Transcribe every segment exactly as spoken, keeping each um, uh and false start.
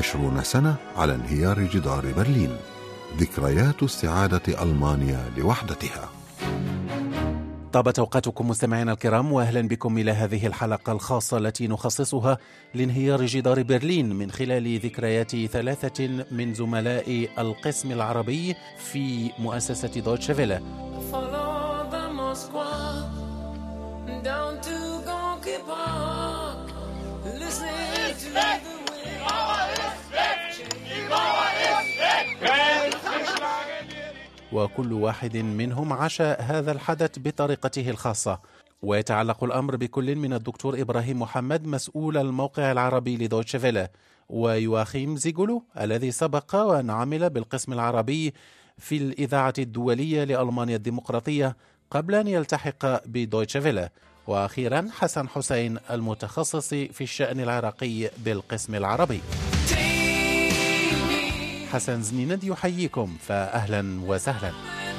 عشرون سنة على انهيار جدار برلين، ذكريات استعادة ألمانيا لوحدتها. طابت أوقاتكم مستمعينا الكرام، وأهلا بكم إلى هذه الحلقة الخاصة التي نخصصها لانهيار جدار برلين من خلال ذكريات ثلاثة من زملاء القسم العربي في مؤسسة دويتشه فيله. وكل واحد منهم عاش هذا الحدث بطريقته الخاصة، ويتعلق الأمر بكل من الدكتور إبراهيم محمد مسؤول الموقع العربي لدويتشه فيله، ويواخيم زيغولو الذي سبق وأن عمل بالقسم العربي في الإذاعة الدولية لألمانيا الديمقراطية قبل أن يلتحق بدويتشه فيله، وأخيرا حسن حسين المتخصص في الشأن العراقي بالقسم العربي. حسن زنيند يحييكم، فأهلا وسهلا.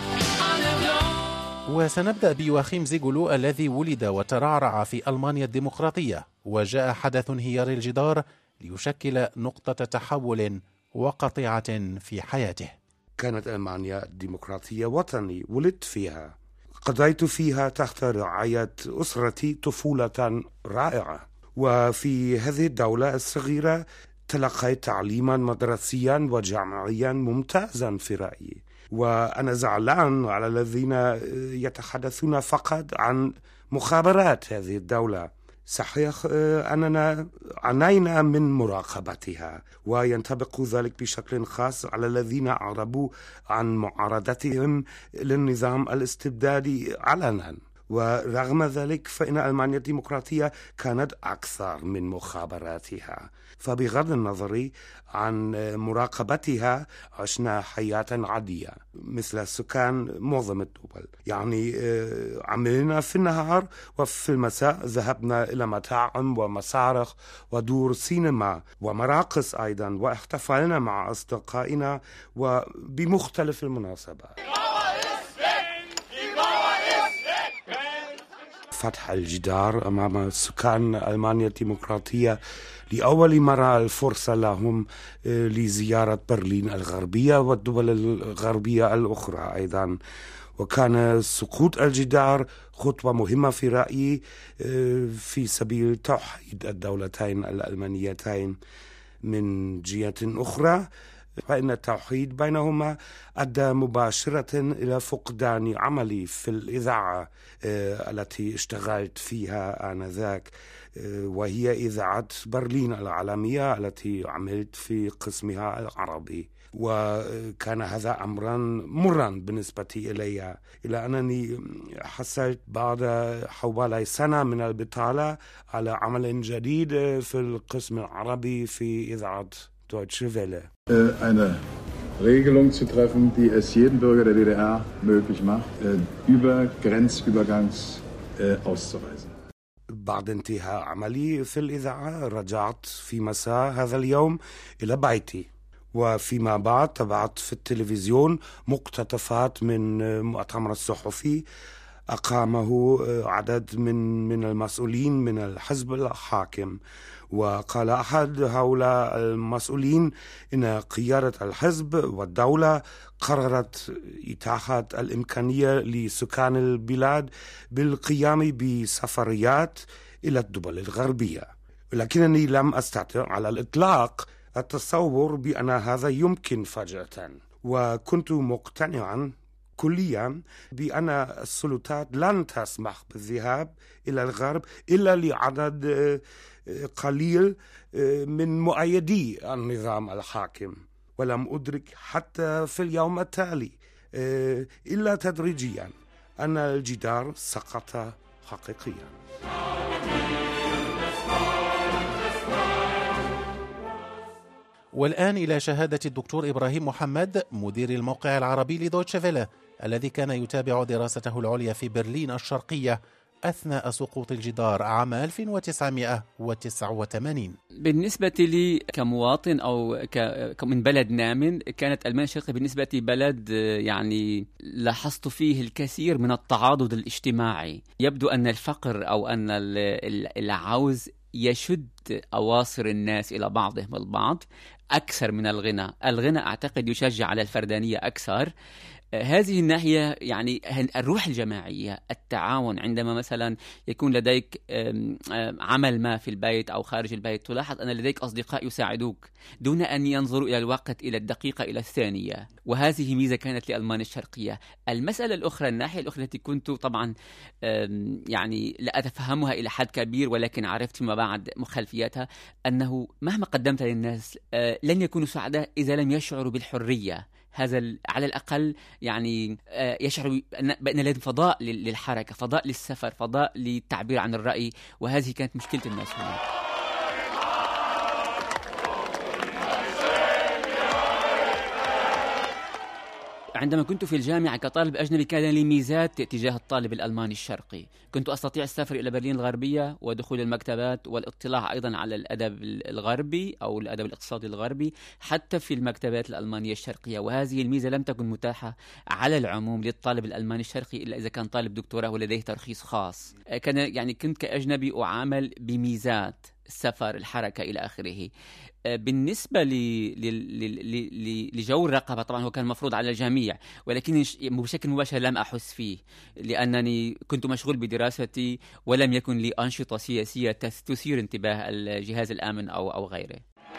وسنبدأ بيواخيم زيغولو الذي ولد وترعرع في ألمانيا الديمقراطية، وجاء حدث انهيار الجدار ليشكل نقطة تحول وقطيعة في حياته. كانت ألمانيا الديمقراطية وطني ولدت فيها، قضيت فيها تحت رعاية أسرتي طفولة رائعة، وفي هذه الدولة الصغيرة تلقيت تعليما مدرسيا وجامعيا ممتازا في رأيي. وأنا زعلان على الذين يتحدثون فقط عن مخابرات هذه الدولة. صحيح أننا عانينا من مراقبتها، وينطبق ذلك بشكل خاص على الذين أعربوا عن معارضتهم للنظام الاستبدادي علنا. ورغم ذلك فإن ألمانيا الديمقراطية كانت أكثر من مخابراتها، فبغض النظر عن مراقبتها عشنا حياة عادية مثل سكان معظم الدول. يعني عملنا في النهار، وفي المساء ذهبنا إلى مطاعم ومسارح ودور سينما ومراقص أيضا، واحتفلنا مع أصدقائنا وبمختلف المناسبات. فتح الجدار أمام سكان ألمانيا الديمقراطية لأول مرة الفرصة لهم لزيارة برلين الغربية والدول الغربية الأخرى أيضا، وكان سقوط الجدار خطوة مهمة في رأيي في سبيل توحيد الدولتين الألمانيتين. من جهة أخرى فإن التوحيد بينهما أدى مباشرة إلى فقدان عملي في الإذاعة التي اشتغلت فيها آنذاك، وهي إذاعة برلين العالمية التي عملت في قسمها العربي. وكان هذا أمرا مرا بالنسبة إلي، إلى أنني حصلت بعد حوالي سنة من البطالة على عمل جديد في القسم العربي في إذاعة Deutsche Welle. Eine Regelung zu treffen, die es jedem Bürger der D D R möglich macht, über Grenzübergangs auszureisen. بعد انتهاء عملي في الإذاعة رجعت في مساء هذا اليوم إلى بيتي، وفيما بعد تابعت في التلفزيون مقتطفات من مؤتمر الصحفي أقامه عدد من من المسؤولين من الحزب الحاكم. وقال أحد هؤلاء المسؤولين إن قيادة الحزب والدولة قررت إتاحة الإمكانية لسكان البلاد بالقيام بسفريات إلى الدول الغربية، ولكنني لم أستطع على الإطلاق التصور بأن هذا يمكن فجأة، وكنت مقتنعا كليا بأن السلطات لن تسمح بالذهاب إلى الغرب إلا لعدد قليل من مؤيدي النظام الحاكم. ولم أدرك حتى في اليوم التالي إلا تدريجيا أن الجدار سقط حقيقيا. والآن إلى شهادة الدكتور إبراهيم محمد مدير الموقع العربي لدويتشه فيله، الذي كان يتابع دراسته العليا في برلين الشرقية أثناء سقوط الجدار عام ألف وتسعمائة وتسعة وثمانين. بالنسبة لي كمواطن أو من بلد نام، كانت ألمانيا الشرقية بالنسبة لي بلد يعني لاحظت فيه الكثير من التعاضد الاجتماعي. يبدو أن الفقر أو أن العوز يشد أواصر الناس إلى بعضهم البعض أكثر من الغنى. الغنى أعتقد يشجع على الفردانية أكثر. هذه الناحية يعني الروح الجماعية، التعاون، عندما مثلا يكون لديك عمل ما في البيت أو خارج البيت، تلاحظ أن لديك أصدقاء يساعدوك دون أن ينظروا إلى الوقت، إلى الدقيقة، إلى الثانية، وهذه ميزة كانت لألمانيا الشرقية. المسألة الأخرى، الناحية الأخرى التي كنت طبعا يعني لا أتفهمها إلى حد كبير، ولكن عرفت فيما بعد مخلفياتها، أنه مهما قدمت للناس لن يكونوا سعداء إذا لم يشعروا بالحرية. هذا على الأقل يعني يشعر بأن لديهم فضاء للحركة، فضاء للسفر، فضاء للتعبير عن الرأي، وهذه كانت مشكلة الناس هنا. عندما كنت في الجامعة كطالب أجنبي كان لي ميزات تجاه الطالب الألماني الشرقي. كنت أستطيع السفر إلى برلين الغربية ودخول المكتبات والاطلاع أيضا على الأدب الغربي أو الأدب الاقتصادي الغربي حتى في المكتبات الألمانية الشرقية، وهذه الميزة لم تكن متاحة على العموم للطالب الألماني الشرقي إلا إذا كان طالب دكتوراه ولديه ترخيص خاص. كان يعني كنت كأجنبي أعامل بميزات السفر، الحركة، إلى آخره. بالنسبة لجو الرقابة طبعا هو كان مفروض على الجميع، ولكن بشكل مباشر لم أحس فيه لأنني كنت مشغول بدراستي ولم يكن لي أنشطة سياسية تثير انتباه الجهاز الأمن أو أو غيره.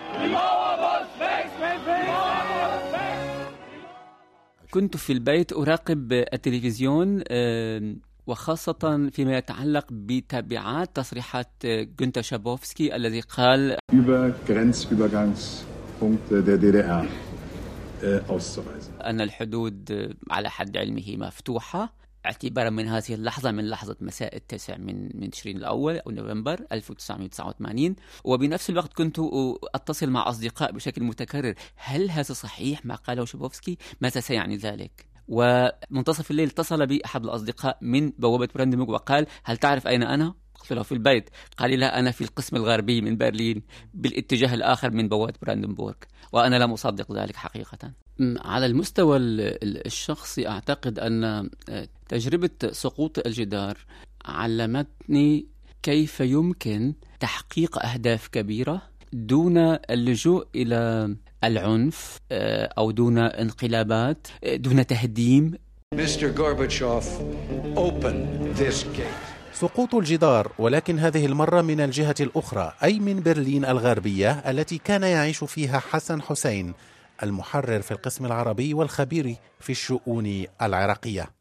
كنت في البيت أراقب التلفزيون وخاصة فيما يتعلق بتبعات تصريحات غونتر شابوفسكي الذي قال über Grenzübergangspunkte der D D R auszuweisen. أن الحدود على حد علمه مفتوحة اعتبارا من هذه اللحظة، من لحظة مساء التاسع من من تشرين الأول أو نوفمبر ألف وتسعمائة وتسعة وثمانين. وبنفس الوقت كنت أتصل مع أصدقاء بشكل متكرر، هل هذا صحيح ما قاله شابوفسكي؟ ماذا سيعني ذلك؟ ومنتصف الليل اتصل بي أحد الأصدقاء من بوابة براندنبورغ وقال هل تعرف أين أنا؟ قلت له في البيت. قال لي لا، أنا في القسم الغربي من برلين بالاتجاه الآخر من بوابة براندنبورغ، وأنا لم أصدق ذلك حقيقة. على المستوى الشخصي أعتقد أن تجربة سقوط الجدار علمتني كيف يمكن تحقيق أهداف كبيرة دون اللجوء إلى العنف أو دون انقلابات، دون تهديم. مستر Gorbachev, open this gate. سقوط الجدار، ولكن هذه المرة من الجهة الأخرى، أي من برلين الغربية التي كان يعيش فيها حسن حسين، المحرر في القسم العربي والخبير في الشؤون العراقية.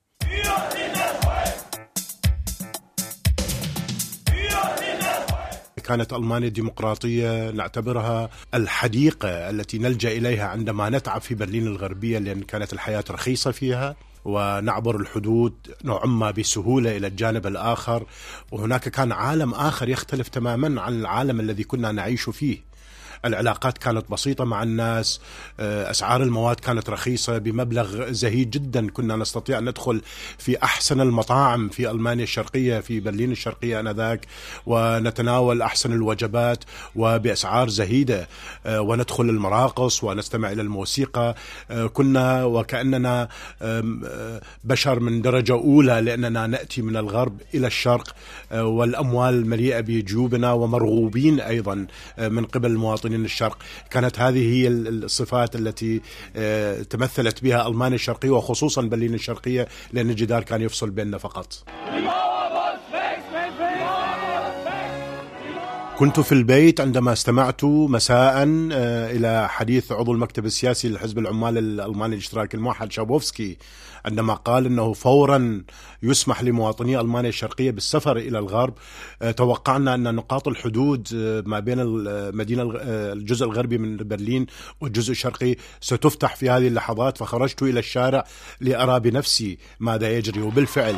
كانت ألمانيا الديمقراطية نعتبرها الحديقة التي نلجأ إليها عندما نتعب في برلين الغربية، لأن كانت الحياة رخيصة فيها ونعبر الحدود نوعا ما بسهولة إلى الجانب الآخر، وهناك كان عالم آخر يختلف تماما عن العالم الذي كنا نعيش فيه. العلاقات كانت بسيطة مع الناس، أسعار المواد كانت رخيصة بمبلغ زهيد جدا، كنا نستطيع أن ندخل في أحسن المطاعم في ألمانيا الشرقية، في برلين الشرقية آنذاك، ونتناول أحسن الوجبات وبأسعار زهيدة، وندخل المراقص ونستمع إلى الموسيقى. كنا وكأننا بشر من درجة أولى، لأننا نأتي من الغرب إلى الشرق، والأموال مليئة بجيوبنا ومرغوبين أيضا من قبل المواطنين الشرق. كانت هذه هي الصفات التي تمثلت بها ألمانيا الشرقية وخصوصا برلين الشرقية، لأن الجدار كان يفصل بيننا فقط. كنت في البيت عندما استمعت مساء إلى حديث عضو المكتب السياسي لحزب العمال الألماني الاشتراكي الموحد شابوفسكي، عندما قال أنه فورا يسمح لمواطني ألمانيا الشرقية بالسفر إلى الغرب. توقعنا أن نقاط الحدود ما بين المدينة الجزء الغربي من برلين والجزء الشرقي ستفتح في هذه اللحظات، فخرجت إلى الشارع لأرى بنفسي ماذا يجري. وبالفعل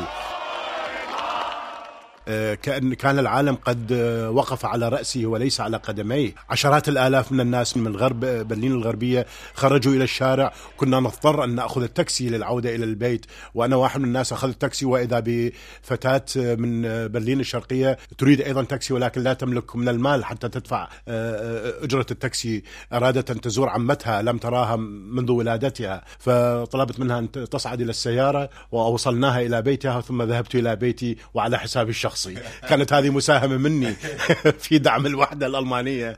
كأن كان العالم قد وقف على رأسه وليس على قدميه. عشرات الآلاف من الناس من الغرب برلين الغربية خرجوا إلى الشارع. كنا نضطر أن نأخذ التاكسي للعودة إلى البيت، وأنا واحد من الناس أخذ التاكسي، وإذا بفتاة من برلين الشرقية تريد أيضا تاكسي ولكن لا تملك من المال حتى تدفع أجرة التاكسي. أرادت أن تزور عمتها لم تراها منذ ولادتها، فطلبت منها أن تصعد إلى السيارة وأوصلناها إلى بيتها، ثم ذهبت إلى بيتي وعلى حسابي الشخصي. الشخصي. كانت هذه مساهمة مني في دعم الوحدة الألمانية.